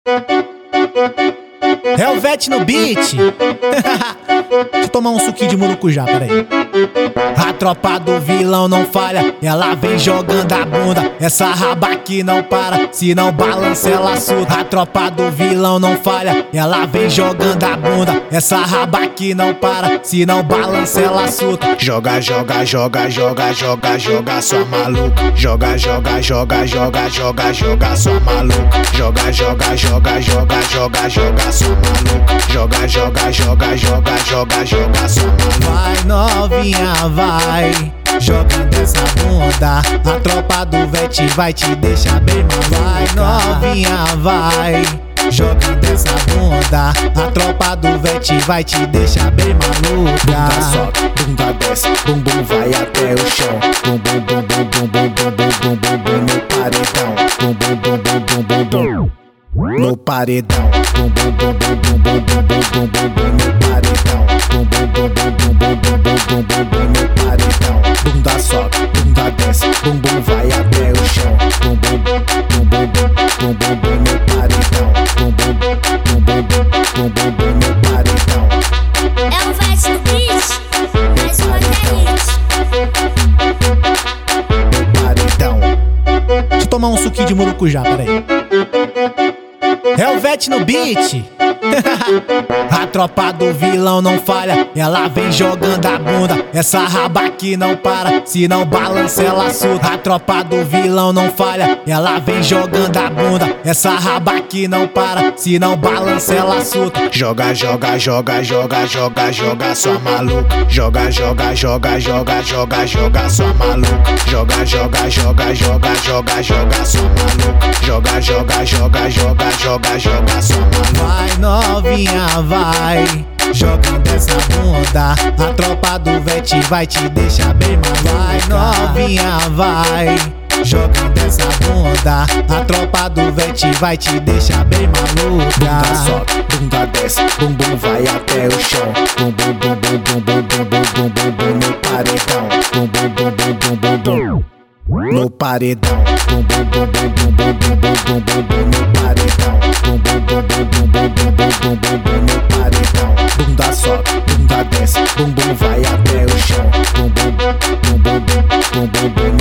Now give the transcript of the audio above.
É o Vete no beat. Deixa eu tomar um suquinho de murucujá, peraí. A tropa do vilão não falha, ela vem jogando a bunda. Essa raba aqui não para, se não balança ela surta. A tropa do vilão não falha, ela vem jogando a bunda. Essa raba aqui não para, se não balança ela surta. Joga, joga, joga, joga, joga, joga, sua maluca. Joga, joga, joga, joga, joga, joga, sua maluca. Joga, joga, joga, joga, joga, joga, sua maluca. Joga, joga, joga, joga, joga, joga, sua maluca. Vai novinha, vai jogando essa bunda. A tropa do Vete vai te deixar bem maluca. Vai novinha, vai jogando essa bunda. A tropa do Vete vai te deixar bem maluca. Bunda sobe, bunda desce, bumbum vai até o chão. Bum bum bum bum bum bum bum bum bum bum no paredão. Bum bum bum bum bum bum bum no paredão. Bum bum bum bum bum bum bum bum bum bum no paredão. Bum bum bum bum bum bum bum bum bum bum no paredão. Bunda sobe, bunda desce, bumbum vai até o chão. Bum bum bum bum bum bum bum no paredão. Bum bum bum bum bum bum bum no paredão. É o Vete no beat, mais uma hit. No paredão. Deixa eu tomar um suquinho de murucujá, peraí. É o Vete no beat. A tropa do vilão não falha, ela vem jogando a bunda. Essa raba aqui não para, se não balança ela surta. A tropa do vilão não falha, ela vem jogando a bunda. Essa raba aqui não para, se não balança ela surta. Joga, joga, joga, joga, joga, joga, sua maluca. Joga, joga, joga, joga, joga, joga, sua maluca. Joga, joga, joga, joga, joga, joga, sua maluca. Joga, joga, joga, joga, joga, joga, sua maluca. Vai novinha, vai jogando essa bunda. A tropa do Vete vai te deixar bem maluca. Vai novinha, vai jogando essa bunda. A tropa do Vete vai te deixar bem maluca. Bunda sobe, bunda desce, bumbum vai até o chão. Bum bum bum bum bum bum bum bum bum bum no paredão. Bum bum bum bum bum bum bum no paredão. Bum bum bum bum bum bum bum bum bum bum no paredão. Bum bum bum bum bum bum bum bum bum bum no paredão. Bunda sobe, bunda desce, bumbum vai até o chão. Bum bum bum bum bum bum bum